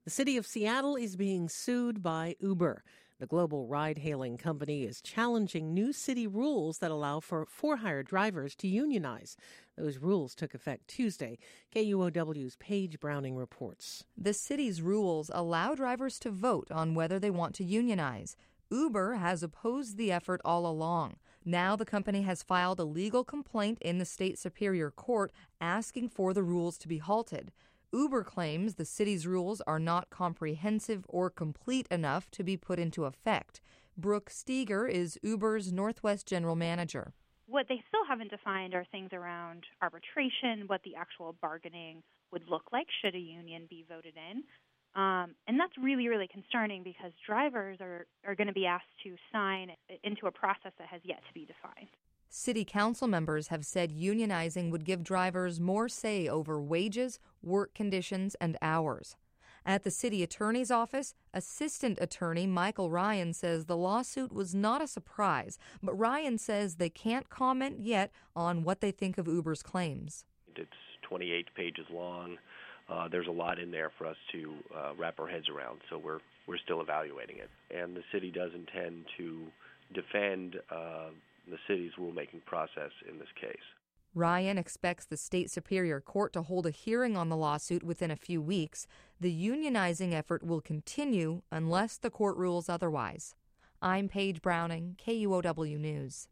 The city of Seattle is being sued by Uber. The global ride-hailing company is challenging new city rules that allow for-hire drivers to unionize. Those rules took effect Tuesday. KUOW's Paige Browning reports. The city's rules allow drivers to vote on whether they want to unionize. Uber has opposed the effort all along. Now the company has filed a legal complaint in the state superior court asking for the rules to be halted. Uber claims the city's rules are not comprehensive or complete enough to be put into effect. Brooke Steger is Uber's Northwest General Manager. What they still haven't defined are things around arbitration, what the actual bargaining would look like should a union be voted in. And that's really, really concerning because drivers are going to be asked to sign into a process that has yet to be defined. City council members have said unionizing would give drivers more say over wages, work conditions, and hours. At the city attorney's office, Assistant Attorney Michael Ryan says the lawsuit was not a surprise, but Ryan says they can't comment yet on what they think of Uber's claims. It's 28 pages long. There's a lot in there for us to wrap our heads around, so we're still evaluating it. And the city does intend to defend the city's rulemaking process in this case. Ryan expects the state superior court to hold a hearing on the lawsuit within a few weeks. The unionizing effort will continue unless the court rules otherwise. I'm Paige Browning, KUOW News.